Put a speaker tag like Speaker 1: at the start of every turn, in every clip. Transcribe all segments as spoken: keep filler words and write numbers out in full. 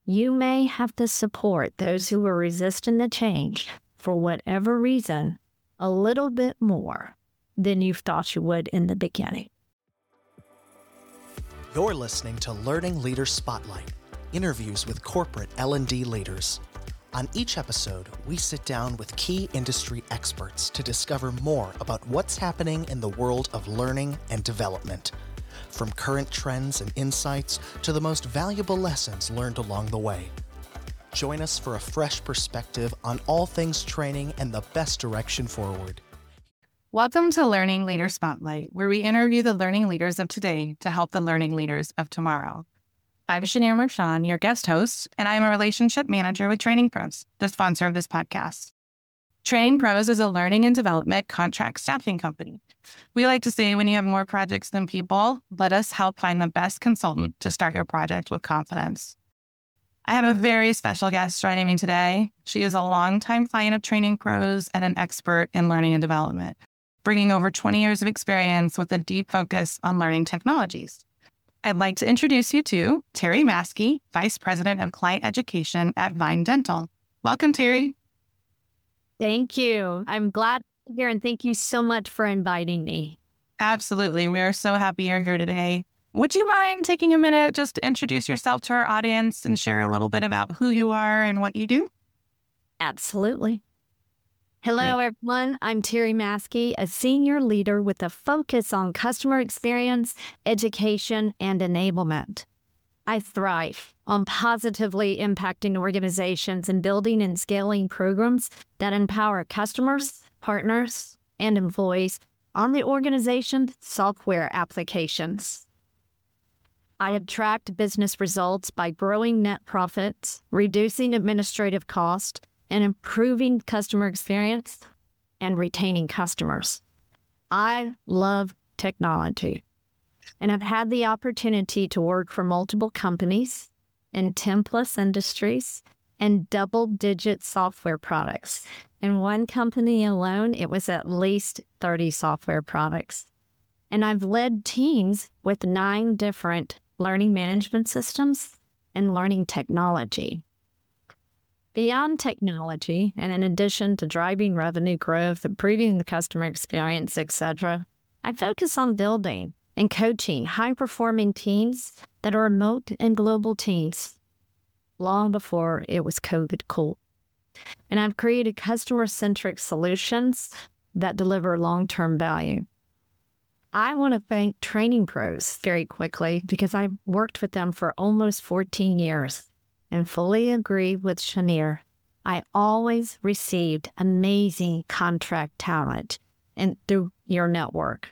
Speaker 1: you may have to support those who are resistant to change for whatever reason a little bit more than you thought you would in the beginning.
Speaker 2: You're listening to Learning Leaders Spotlight, interviews with corporate L and D leaders. On each episode, we sit down with key industry experts to discover more about what's happening in the world of learning and development, from current trends and insights to the most valuable lessons learned along the way. Join us for a fresh perspective on all things training and the best direction forward.
Speaker 3: Welcome to Learning Leader Spotlight, where we interview the learning leaders of today to help the learning leaders of tomorrow. I'm Shania Mershon, your guest host, and I'm a relationship manager with Training Pros, the sponsor of this podcast. Training Pros is a learning and development contract staffing company. We like to say when you have more projects than people, let us help find the best consultant to start your project with confidence. I have a very special guest joining me today. She is a longtime client of Training Pros and an expert in learning and development, bringing over twenty years of experience with a deep focus on learning technologies. I'd like to introduce you to Terry Maskey, Vice President of Client Education at Vine Dental. Welcome, Terry.
Speaker 1: Thank you. I'm glad to be here, and thank you so much for inviting me.
Speaker 3: Absolutely. We are so happy you're here today. Would you mind taking a minute just to introduce yourself to our audience and share a little bit about who you are and what you do?
Speaker 1: Absolutely. Hello, everyone. I'm Terry Maskey, a senior leader with a focus on customer experience, education, and enablement. I thrive on positively impacting organizations and building and scaling programs that empower customers, partners, and employees on the organization's software applications. I have tracked business results by growing net profits, reducing administrative costs, and improving customer experience and retaining customers. I love technology, and I've had the opportunity to work for multiple companies in ten plus industries and double-digit software products. In one company alone, it was at least thirty software products. And I've led teams with nine different learning management systems and learning technology. Beyond technology, and in addition to driving revenue growth, improving the customer experience, et cetera, I focus on building and coaching high-performing teams that are remote and global teams, long before it was COVID cool. And I've created customer-centric solutions that deliver long-term value. I want to thank Training Pros very quickly because I've worked with them for almost fourteen years. And fully agree with Shania. I always received amazing contract talent and through your network.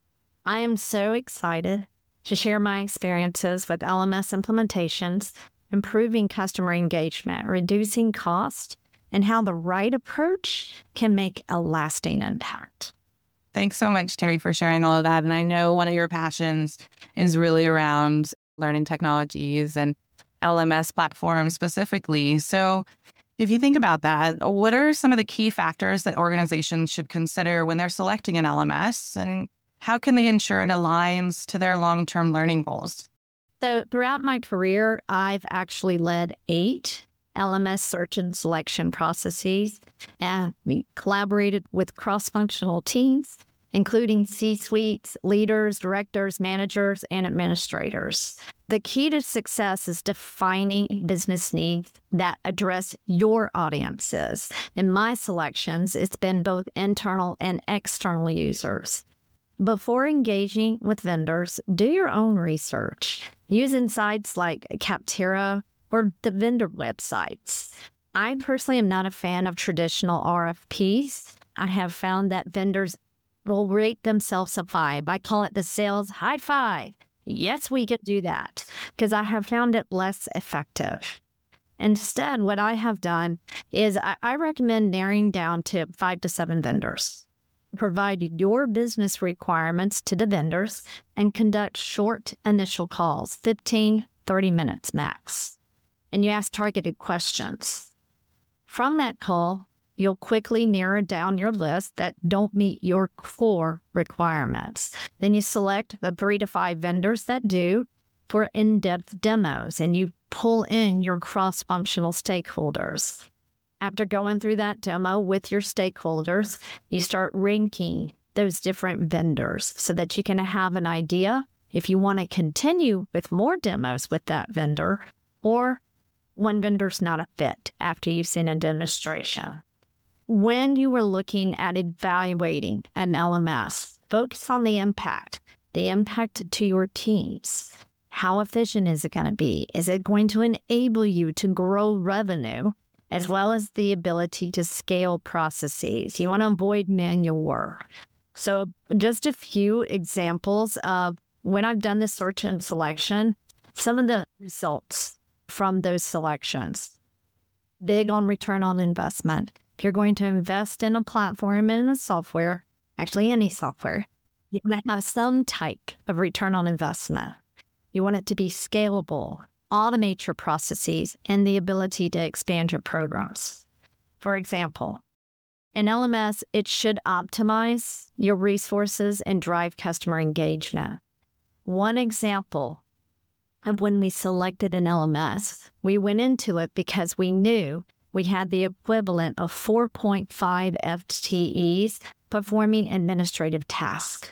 Speaker 1: I am so excited to share my experiences with L M S implementations, improving customer engagement, reducing cost, and how the right approach can make a lasting impact.
Speaker 3: Thanks so much, Terry, for sharing all of that. And I know one of your passions is really around learning technologies and L M S platforms specifically. So if you think about that, what are some of the key factors that organizations should consider when they're selecting an L M S, and how can they ensure it aligns to their long-term learning goals?
Speaker 1: So throughout my career, I've actually led eight L M S search and selection processes, and we collaborated with cross-functional teams, including C-suites, leaders, directors, managers, and administrators. The key to success is defining business needs that address your audiences. In my selections, it's been both internal and external users. Before engaging with vendors, do your own research. Using sites like Capterra or the vendor websites. I personally am not a fan of traditional R F Ps. I have found that vendors will rate themselves a five. I call it the sales high five. Yes, we could do that because I have found it less effective. Instead, what I have done is I, I recommend narrowing down to five to seven vendors. Provide your business requirements to the vendors and conduct short initial calls, fifteen, thirty minutes max. And you ask targeted questions. From that call, you'll quickly narrow down your list that don't meet your core requirements. Then you select the three to five vendors that do for in-depth demos, and you pull in your cross-functional stakeholders. After going through that demo with your stakeholders, you start ranking those different vendors so that you can have an idea if you want to continue with more demos with that vendor, or one vendor's not a fit after you've seen a demonstration. When you are looking at evaluating an L M S, focus on the impact, the impact to your teams. How efficient is it going to be? Is it going to enable you to grow revenue, as well as the ability to scale processes? You want to avoid manual work. So just a few examples of when I've done this search and selection, some of the results from those selections. Big on return on investment. If you're going to invest in a platform and a software, actually any software, you want to have some type of return on investment. You want it to be scalable, automate your processes, and the ability to expand your programs. For example, in L M S, it should optimize your resources and drive customer engagement. One example of when we selected an L M S, we went into it because we knew we had the equivalent of four point five F T Es performing administrative tasks.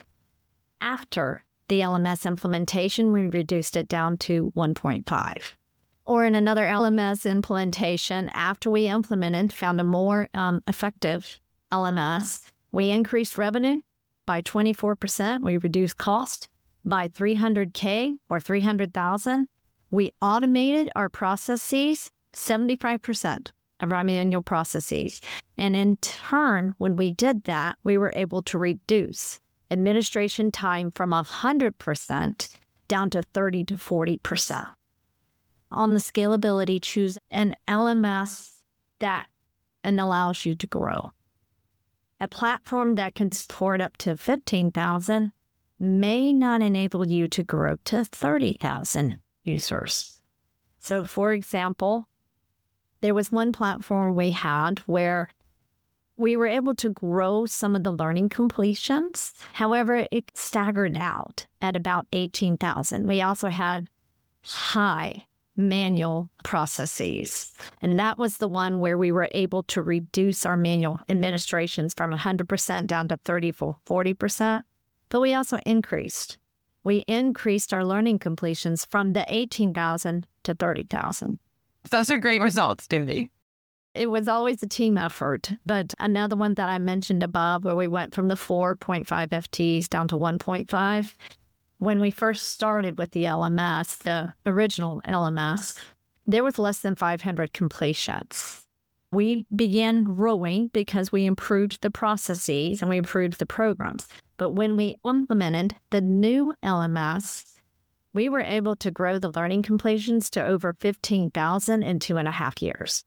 Speaker 1: After the L M S implementation, we reduced it down to one point five. Or in another L M S implementation, after we implemented, found a more um, effective L M S, we increased revenue by twenty-four percent. We reduced cost by three hundred K or three hundred thousand. We automated our processes, seventy-five percent of our manual processes. And in turn, when we did that, we were able to reduce administration time from one hundred percent down to thirty to forty percent. On the scalability, choose an L M S that and allows you to grow. A platform that can support up to fifteen thousand may not enable you to grow to thirty thousand users. So for example, there was one platform we had where we were able to grow some of the learning completions. However, it staggered out at about eighteen thousand. We also had high manual processes. And that was the one where we were able to reduce our manual administrations from one hundred percent down to thirty to forty percent. But we also increased. We increased our learning completions from the eighteen thousand to thirty thousand.
Speaker 3: Those are great results, Dewey.
Speaker 1: It was always a team effort. But another one that I mentioned above, where we went from the four point five F Ts down to one point five, when we first started with the L M S, the original L M S, there was less than five hundred completions. We began growing because we improved the processes and we improved the programs. But when we implemented the new L M S, we were able to grow the learning completions to over fifteen thousand in two and a half years.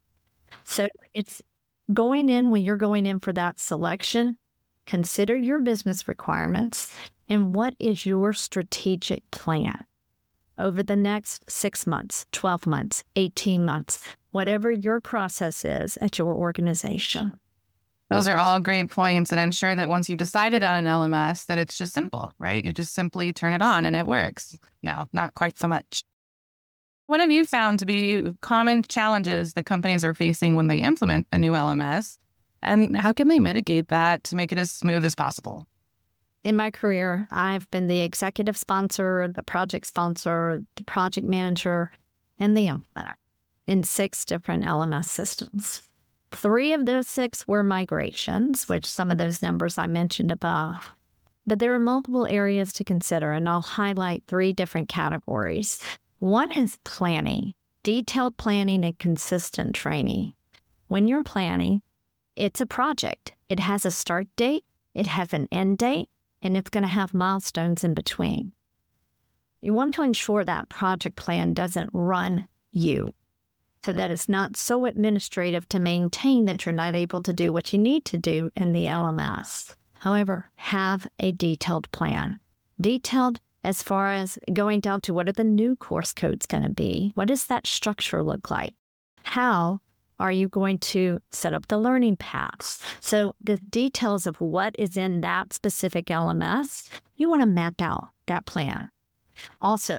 Speaker 1: So it's going in when you're going in for that selection, consider your business requirements and what is your strategic plan over the next six months, twelve months, eighteen months, whatever your process is at your organization.
Speaker 3: Those are all great points. And I'm sure that once you've decided on an L M S, that it's just simple, right? You just simply turn it on and it works. No, not quite so much. What have you found to be common challenges that companies are facing when they implement a new L M S? And how can they mitigate that to make it as smooth as possible?
Speaker 1: In my career, I've been the executive sponsor, the project sponsor, the project manager, and the implementer in six different L M S systems. Three of those six were migrations, which some of those numbers I mentioned above. But there are multiple areas to consider, and I'll highlight three different categories. One is planning, detailed planning and consistent training. When you're planning, it's a project. It has a start date, it has an end date, and it's going to have milestones in between. You want to ensure that project plan doesn't run you, so that it's not so administrative to maintain that you're not able to do what you need to do in the L M S. However, have a detailed plan. Detailed as far as going down to what are the new course codes going to be? What does that structure look like? How are you going to set up the learning paths? So the details of what is in that specific L M S, you want to map out that plan. Also,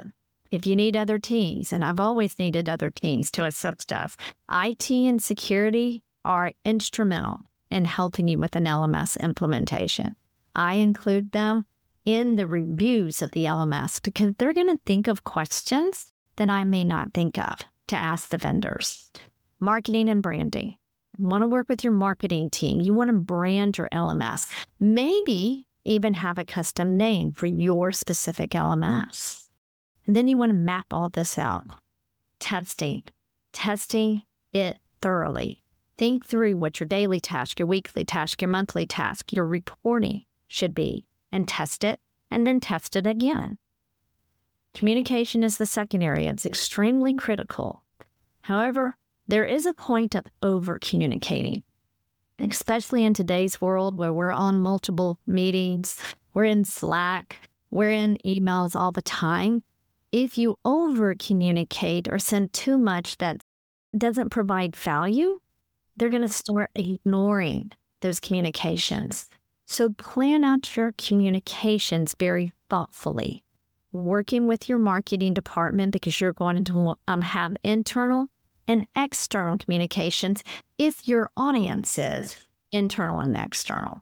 Speaker 1: If you need other teams, and I've always needed other teams to assist us, I T and security are instrumental in helping you with an L M S implementation. I include them in the reviews of the L M S because they're going to think of questions that I may not think of to ask the vendors. Marketing and branding. You want to work with your marketing team. You want to brand your L M S. Maybe even have a custom name for your specific L M S. And then you want to map all this out. Testing. Testing it thoroughly. Think through what your daily task, your weekly task, your monthly task, your reporting should be, and test it, and then test it again. Communication is the second area. It's extremely critical. However, there is a point of over-communicating, especially in today's world where we're on multiple meetings, we're in Slack, we're in emails all the time. If you over-communicate or send too much that doesn't provide value, they're going to start ignoring those communications. So plan out your communications very thoughtfully, working with your marketing department because you're going to um, have internal and external communications if your audience is internal and external.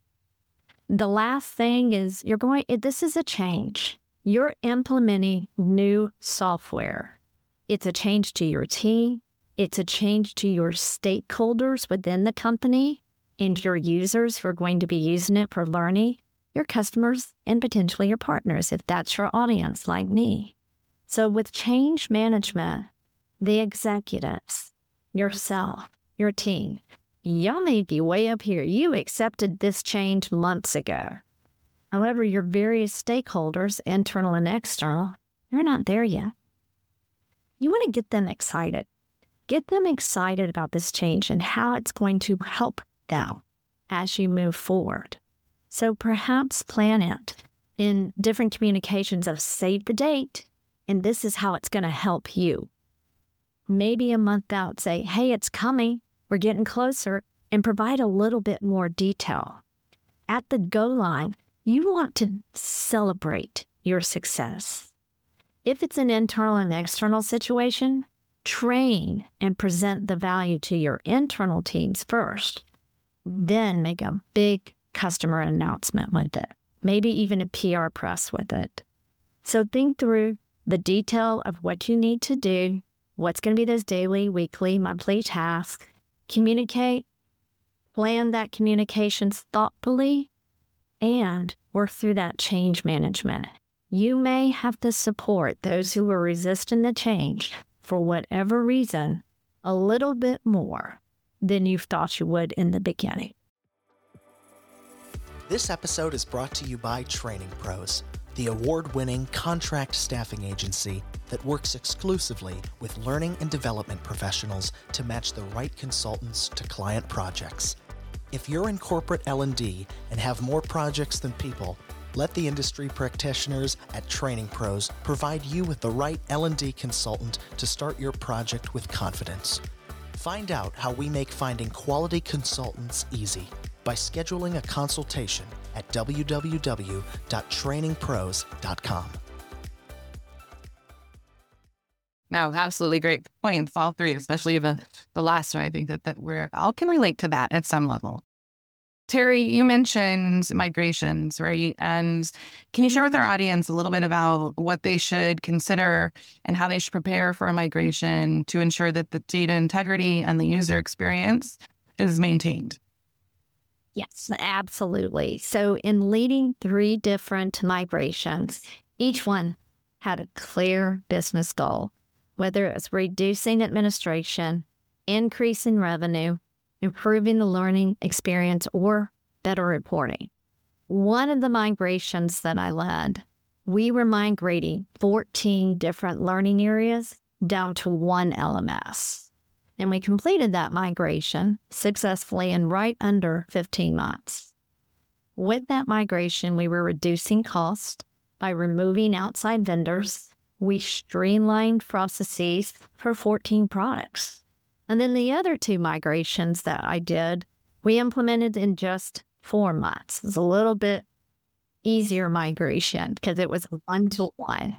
Speaker 1: The last thing is you're going, this is a change. You're implementing new software. It's a change to your team. It's a change to your stakeholders within the company and your users who are going to be using it for learning, your customers, and potentially your partners, if that's your audience like me. So with change management, the executives, yourself, your team, y'all may be way up here. You accepted this change months ago. However, your various stakeholders, internal and external, they're not there yet. You want to get them excited. Get them excited about this change and how it's going to help them as you move forward. So perhaps plan it in different communications of save the date, and this is how it's going to help you. Maybe a month out, say, hey, it's coming, we're getting closer, and provide a little bit more detail. At the go line, you want to celebrate your success. If it's an internal and external situation, train and present the value to your internal teams first, then make a big customer announcement with it, maybe even a P R press with it. So think through the detail of what you need to do, what's going to be those daily, weekly, monthly tasks, communicate, plan that communications thoughtfully, and work through that change management. You may have to support those who are resisting the change for whatever reason a little bit more than you thought you would in the beginning.
Speaker 2: This episode is brought to you by Training Pros, the award-winning contract staffing agency that works exclusively with learning and development professionals to match the right consultants to client projects. If you're in corporate L and D and have more projects than people, let the industry practitioners at Training Pros provide you with the right L and D consultant to start your project with confidence. Find out how we make finding quality consultants easy by scheduling a consultation at w w w dot training pros dot com.
Speaker 3: No, absolutely great points, all three, especially the, the last one. I think that, that we're all can relate to that at some level. Terry, you mentioned migrations, right? And can you share with our audience a little bit about what they should consider and how they should prepare for a migration to ensure that the data integrity and the user experience is maintained?
Speaker 1: Yes, absolutely. So in leading three different migrations, each one had a clear business goal, whether it was reducing administration, increasing revenue, improving the learning experience, or better reporting. One of the migrations that I led, we were migrating fourteen different learning areas down to one L M S. And we completed that migration successfully in right under fifteen months. With that migration, we were reducing cost by removing outside vendors. We streamlined processes for fourteen products. And then the other two migrations that I did, we implemented in just four months. It was a little bit easier migration because it was one to one.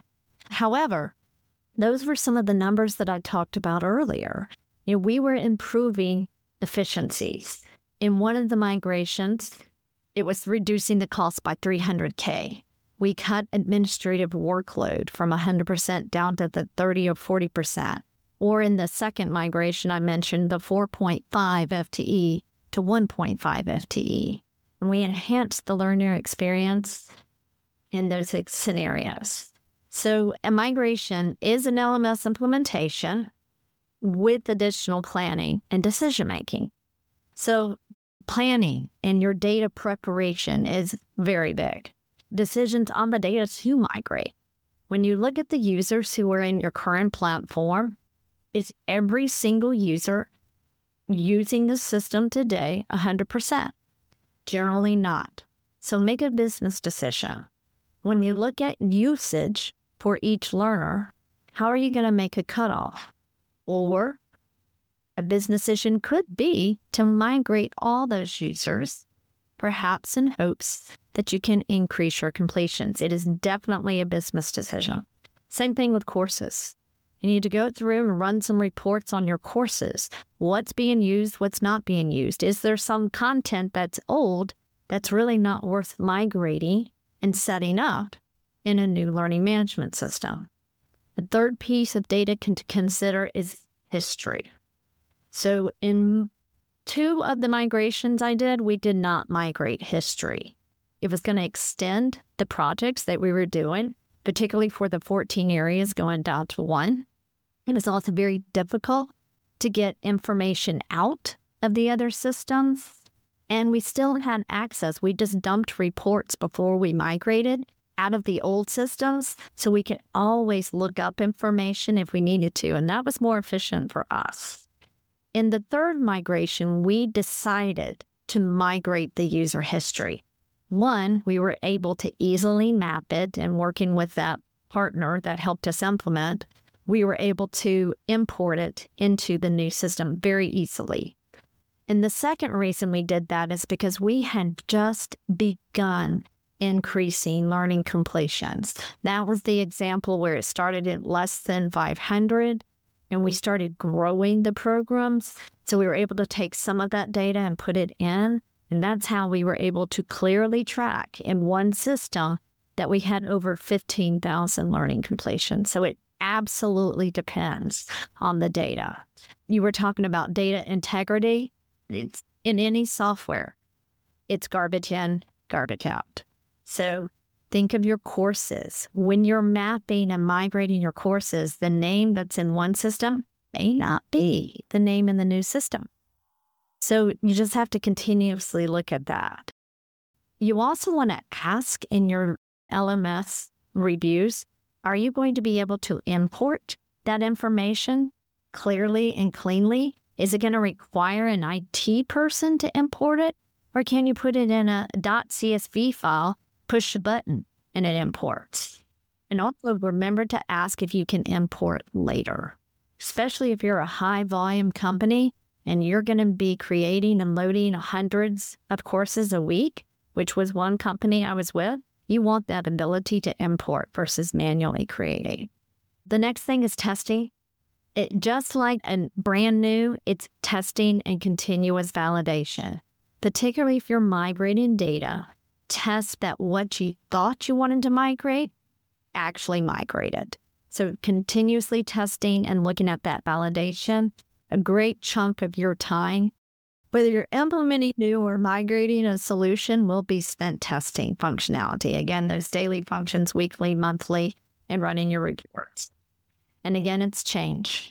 Speaker 1: However, those were some of the numbers that I talked about earlier. You know, we were improving efficiencies. In one of the migrations, it was reducing the cost by three hundred K. We cut administrative workload from one hundred percent down to the thirty or forty percent. Or in the second migration, I mentioned the four point five F T E to one point five F T E. And we enhanced the learner experience in those scenarios. So a migration is an L M S implementation with additional planning and decision-making. So planning and your data preparation is very big. Decisions on the data to migrate. When you look at the users who are in your current platform, is every single user using the system today one hundred percent? Generally not. So make a business decision. When you look at usage for each learner, how are you going to make a cutoff? Or a business decision could be to migrate all those users, perhaps in hopes that you can increase your completions. It is definitely a business decision. Same thing with courses. You need to go through and run some reports on your courses. What's being used, what's not being used? Is there some content that's old that's really not worth migrating and setting up in a new learning management system? The third piece of data to consider is history. So in two of the migrations I did, we did not migrate history. It was going to extend the projects that we were doing, particularly for the fourteen areas going down to one. It was also very difficult to get information out of the other systems, and we still had access. We just dumped reports before we migrated out of the old systems, so we could always look up information if we needed to, and that was more efficient for us. In the third migration, we decided to migrate the user history. One, we were able to easily map it, and working with that partner that helped us implement, we were able to import it into the new system very easily. And the second reason we did that is because we had just begun increasing learning completions. That was the example where it started at less than five hundred, and we started growing the programs. So we were able to take some of that data and put it in, and that's how we were able to clearly track in one system that we had over fifteen thousand learning completions. So it absolutely depends on the data. You were talking about data integrity. It's in any software, it's garbage in, garbage out. So think of your courses. When you're mapping and migrating your courses, the name that's in one system may not be the name in the new system. So you just have to continuously look at that. You also want to ask in your L M S reviews, are you going to be able to import that information clearly and cleanly? Is it going to require an I T person to import it? Or can you put it in a .csv file, push a button, and it imports? And also remember to ask if you can import later, especially if you're a high volume company and you're going to be creating and loading hundreds of courses a week, which was one company I was with. You want that ability to import versus manually creating. The next thing is testing. It, just like a brand new, it's testing and continuous validation. Particularly if you're migrating data, test that what you thought you wanted to migrate actually migrated. So continuously testing and looking at that validation, a great chunk of your time, whether you're implementing new or migrating a solution, will be spent testing functionality. Again, those daily functions, weekly, monthly, and running your reports. And again, it's change.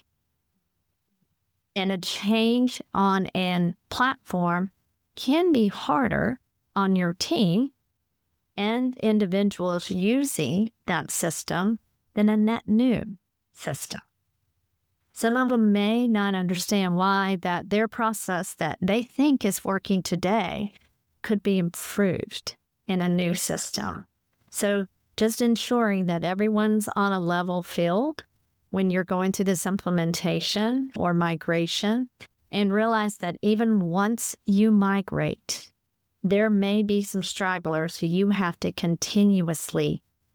Speaker 1: And a change on a platform can be harder on your team and individuals using that system than a net new system. Some of them may not understand why that their process that they think is working today could be improved in a new system. So just ensuring that everyone's on a level field when you're going through this implementation or migration, and realize that even once you migrate, there may be some stragglers who you have to continuously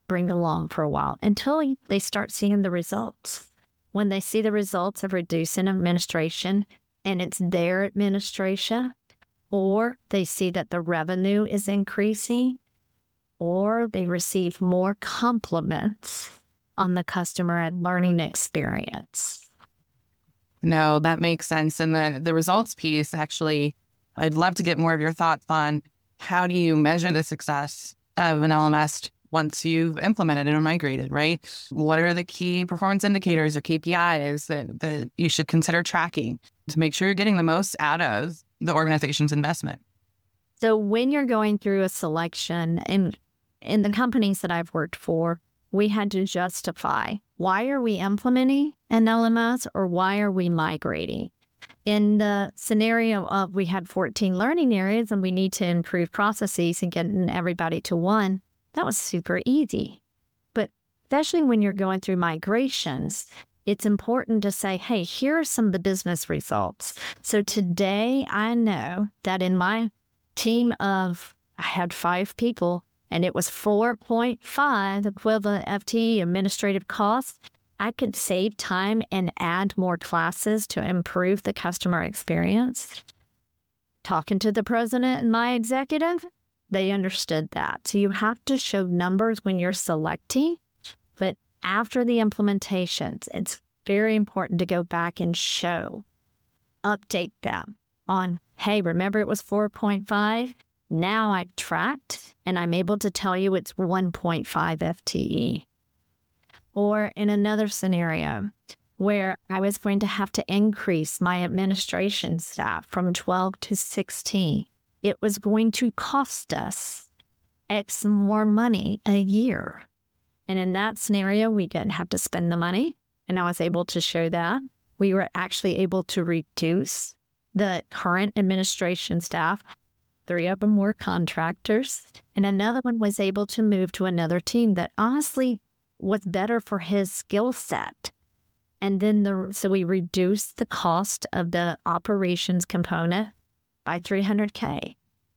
Speaker 1: bring along for a while until they start seeing the results. When they see the results of reducing administration and it's their administration, or they see that the revenue is increasing, or they receive more compliments on the customer and learning experience.
Speaker 3: No, that makes sense. And the, the results piece, actually, I'd love to get more of your thoughts on how do you measure the success of an L M S once you've implemented it or migrated, right? What are the key performance indicators or K P Is that, that you should consider tracking to make sure you're getting the most out of the organization's investment?
Speaker 1: So when you're going through a selection, and in the companies that I've worked for, we had to justify, why are we implementing an L M S or why are we migrating? In the scenario of we had fourteen learning areas and we need to improve processes and getting everybody to one, that was super easy. But especially when you're going through migrations, it's important to say, hey, here are some of the business results. So today I know that in my team of, I had five people, and it was four point five equivalent F T E administrative costs, I could save time and add more classes to improve the customer experience. Talking to the president and my executive, they understood that. So you have to show numbers when you're selecting, but after the implementations, it's very important to go back and show, update them on, hey, remember it was four point five? Now I've tracked and I'm able to tell you it's one point five F T E. Or in another scenario where I was going to have to increase my administration staff from twelve to sixteen, it was going to cost us X more money a year. And in that scenario, we didn't have to spend the money. And I was able to show that. We were actually able to reduce the current administration staff. Three of them were contractors, and another one was able to move to another team that honestly was better for his skill set. And then the so we reduced the cost of the operations component by three hundred K.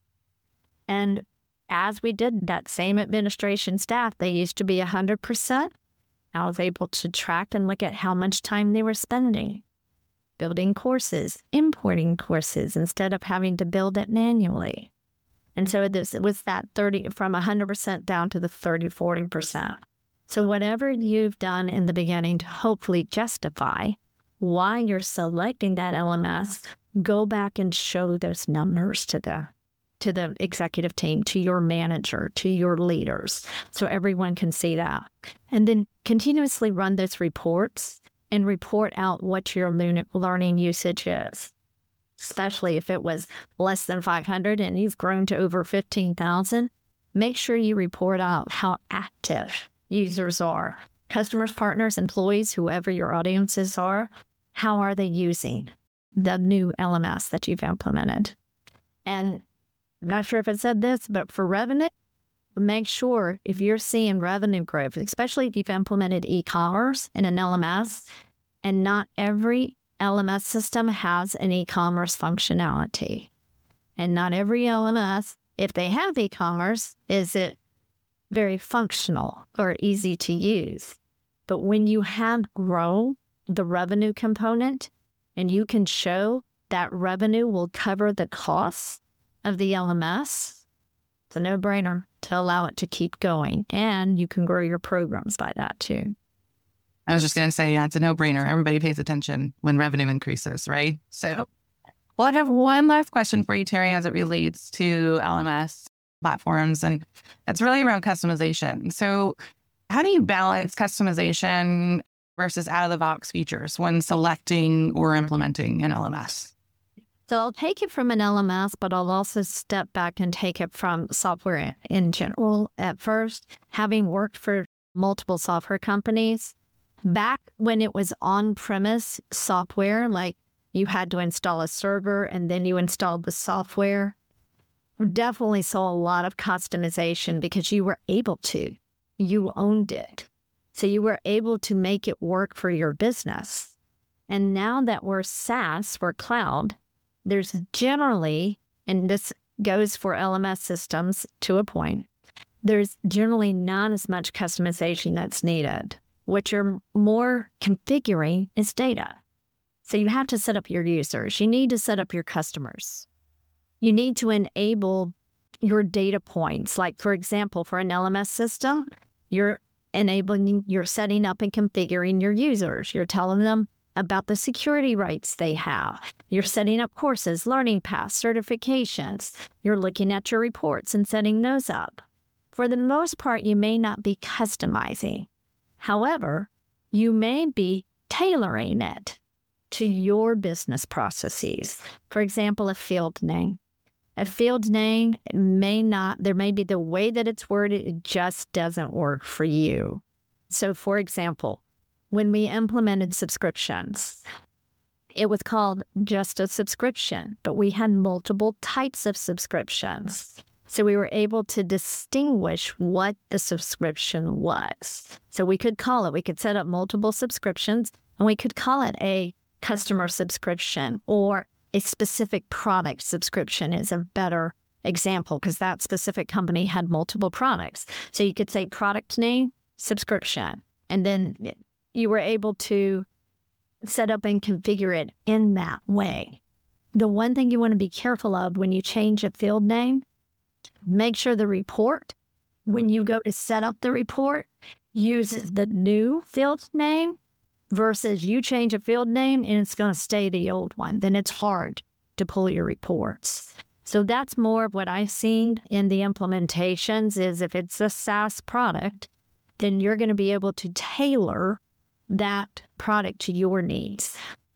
Speaker 1: And as we did that same administration staff, they used to be one hundred percent. I was able to track and look at how much time they were spending building courses, importing courses, instead of having to build it manually. And so this, it was that thirty from one hundred percent down to the thirty, forty percent. So whatever you've done in the beginning to hopefully justify why you're selecting that L M S, go back and show those numbers to the to the executive team, to your manager, to your leaders, so everyone can see that. And then continuously run those reports and report out what your learning usage is, especially if it was less than five hundred and you've grown to over fifteen thousand. Make sure you report out how active users are. Customers, partners, employees, whoever your audiences are, how are they using the new L M S that you've implemented? And I'm not sure if it said this, but for revenue, make sure if you're seeing revenue growth, especially if you've implemented e-commerce in an L M S, and not every L M S system has an e-commerce functionality. And not every L M S, if they have e-commerce, is it very functional or easy to use. But when you have grown the revenue component and you can show that revenue will cover the costs of the L M S, it's a no-brainer to allow it to keep going. And you can grow your programs by that too.
Speaker 3: I was just going to say, yeah, it's a no-brainer. Everybody pays attention when revenue increases, right? So, well, I have one last question for you, Terry, as it relates to L M S platforms, and it's really around customization. So how do you balance customization versus out-of-the-box features when selecting or implementing an L M S?
Speaker 1: So I'll take it from an L M S, but I'll also step back and take it from software in general. At first, having worked for multiple software companies, back when it was on-premise software, like you had to install a server and then you installed the software, definitely saw a lot of customization because you were able to. You owned it. So you were able to make it work for your business. And now that we're SaaS, we're cloud, there's generally, and this goes for L M S systems to a point, there's generally not as much customization that's needed. What you're more configuring is data. So you have to set up your users. You need to set up your customers. You need to enable your data points. Like, for example, for an L M S system, you're enabling, you're setting up and configuring your users. You're telling them about the security rights they have. You're setting up courses, learning paths, certifications. You're looking at your reports and setting those up. For the most part, you may not be customizing. However, you may be tailoring it to your business processes. For example, a field name. A field name may not, there may be the way that it's worded, it just doesn't work for you. So, for example, when we implemented subscriptions, it was called just a subscription, but we had multiple types of subscriptions. So we were able to distinguish what the subscription was. So we could call it, we could set up multiple subscriptions, and we could call it a customer subscription, or a specific product subscription is a better example, because that specific company had multiple products. So you could say product name, subscription, and then you were able to set up and configure it in that way. The one thing you want to be careful of when you change a field name, make sure the report, when you go to set up the report, uses the new field name versus you change a field name and it's going to stay the old one. Then it's hard to pull your reports. So that's more of what I've seen in the implementations is if it's a SaaS product, then you're going to be able to tailor that product to your needs.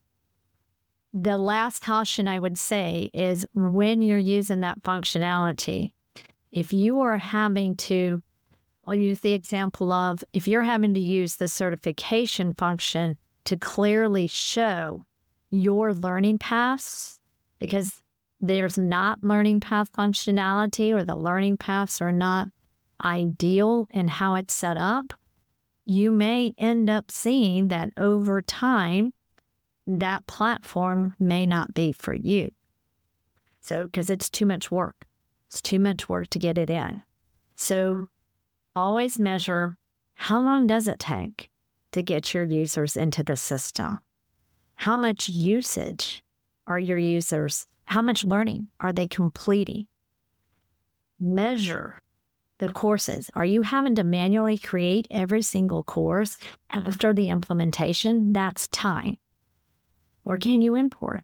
Speaker 1: The last caution I would say is when you're using that functionality, if you are having to, I'll use the example of if you're having to use the certification function to clearly show your learning paths, because there's not learning path functionality or the learning paths are not ideal in how it's set up, you may end up seeing that over time, that platform may not be for you. So, because it's too much work. It's too much work to get it in. So, always measure how long does it take to get your users into the system? How much usage are your users? How much learning are they completing? Measure the courses. Are you having to manually create every single course after the implementation? That's time. Or can you import?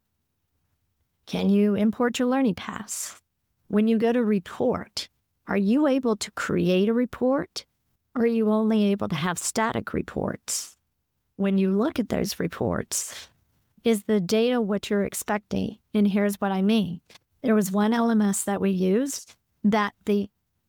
Speaker 1: Can you import your learning paths? When you go to report, are you able to create a report? Or are you only able to have static reports? When you look at those reports, is the data what you're expecting? And here's what I mean. There was one L M S that we used that the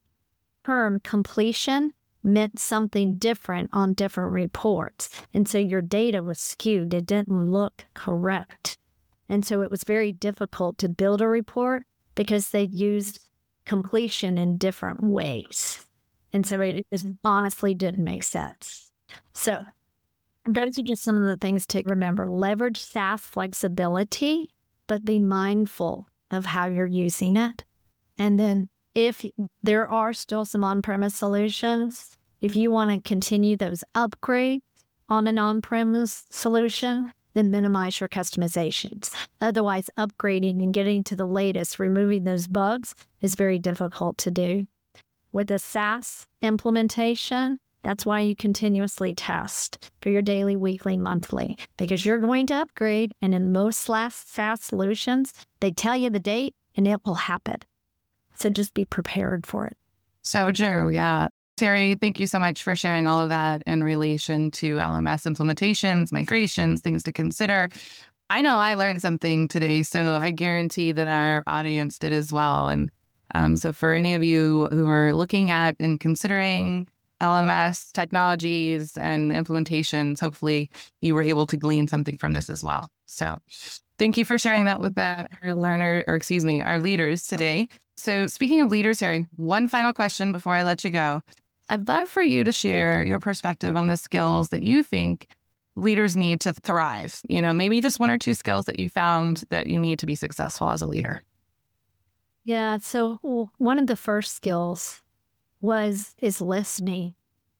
Speaker 1: term completion meant something different on different reports. And so your data was skewed. It didn't look correct. And so it was very difficult to build a report because they used completion in different ways. And so it, it honestly didn't make sense. So those are just some of the things to remember. Leverage SaaS flexibility, but be mindful of how you're using it. And then if there are still some on-premise solutions, if you want to continue those upgrades on an on-premise solution, then minimize your customizations. Otherwise, upgrading and getting to the latest, removing those bugs is very difficult to do. With a SaaS implementation, that's why you continuously test for your daily, weekly, monthly, because you're going to upgrade. And in most SaaS solutions, they tell you the date and it will happen. So just be prepared for it.
Speaker 3: So true. Yeah. Terry, thank you so much for sharing all of that in relation to L M S implementations, migrations, things to consider. I know I learned something today, so I guarantee that our audience did as well. And um, so for any of you who are looking at and considering L M S technologies and implementations, hopefully you were able to glean something from this as well. So thank you for sharing that with the, our learner, or excuse me, our leaders today. So speaking of leaders, Terry, one final question before I let you go. I'd love for you to share your perspective on the skills that you think leaders need to thrive. You know, maybe just one or two skills that you found that you need to be successful as a leader.
Speaker 1: Yeah. So one of the first skills was is listening.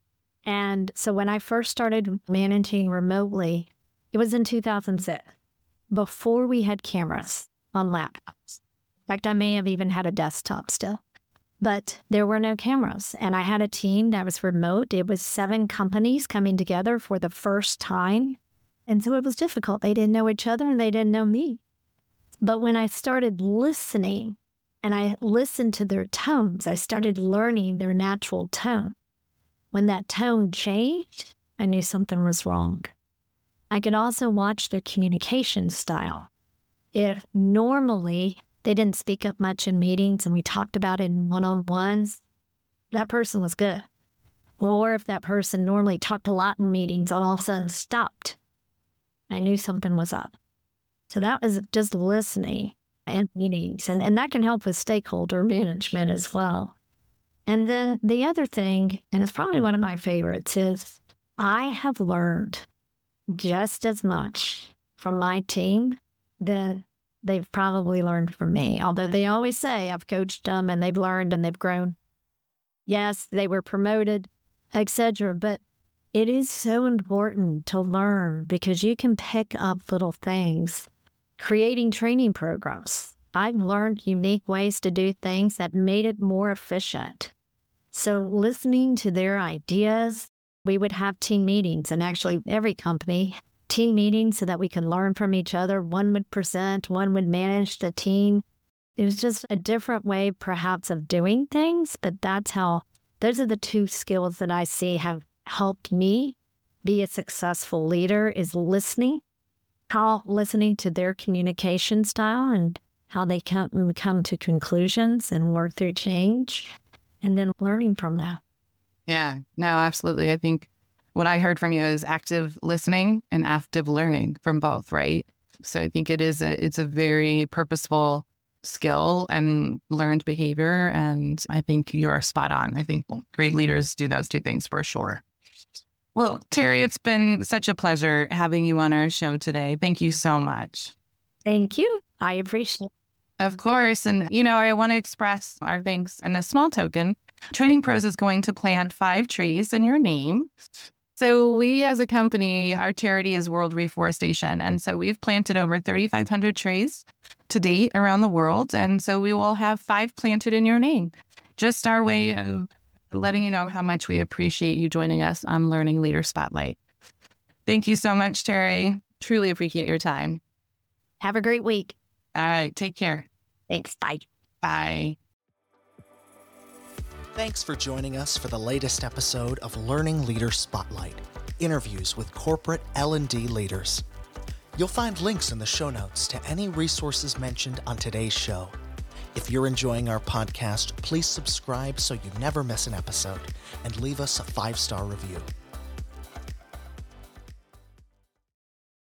Speaker 1: And so when I first started managing remotely, it was in two thousand six, before we had cameras on laptops. In fact, I may have even had a desktop still, but there were no cameras. And I had a team that was remote. It was seven companies coming together for the first time. And so it was difficult. They didn't know each other and they didn't know me. But when I started listening and I listened to their tones, I started learning their natural tone. When that tone changed, I knew something was wrong. I could also watch their communication style. If normally they didn't speak up much in meetings and we talked about it in one-on-ones, that person was good. Or if that person normally talked a lot in meetings, all of a sudden stopped, I knew something was up. So that was just listening and meetings. And, and that can help with stakeholder management as well. And then the other thing, and it's probably one of my favorites, is I have learned just as much from my team that they've probably learned from me. Although they always say I've coached them and they've learned and they've grown. Yes, they were promoted, et cetera. But it is so important to learn because you can pick up little things. Creating training programs. I've learned unique ways to do things that made it more efficient. So listening to their ideas, we would have team meetings, and actually every company, team meetings so that we can learn from each other. One would present, one would manage the team. It was just a different way perhaps of doing things, but that's how, those are the two skills that I see have helped me be a successful leader is listening, how listening to their communication style and how they come, come to conclusions and work through change, and then learning from that.
Speaker 3: Yeah, no, absolutely. I think what I heard from you is active listening and active learning from both, right? So I think it is a, it's a very purposeful skill and learned behavior. And I think you're spot on. I think great leaders do those two things for sure. Well, Terry, it's been such a pleasure having you on our show today. Thank you so much.
Speaker 1: Thank you. I appreciate it.
Speaker 3: Of course. And, you know, I want to express our thanks in a small token. Training Pros is going to plant five trees in your name. So we as a company, our charity is World Reforestation. And so we've planted over thirty-five hundred trees to date around the world. And so we will have five planted in your name. Just our way of letting you know how much we appreciate you joining us on Learning Leader Spotlight. Thank you so much, Terry. Truly appreciate your time.
Speaker 1: Have a great week.
Speaker 3: All right. Take care.
Speaker 1: Thanks. Bye.
Speaker 3: Bye.
Speaker 2: Thanks for joining us for the latest episode of Learning Leader Spotlight, interviews with corporate L and D leaders. You'll find links in the show notes to any resources mentioned on today's show. If you're enjoying our podcast, please subscribe so you never miss an episode and leave us a five-star review.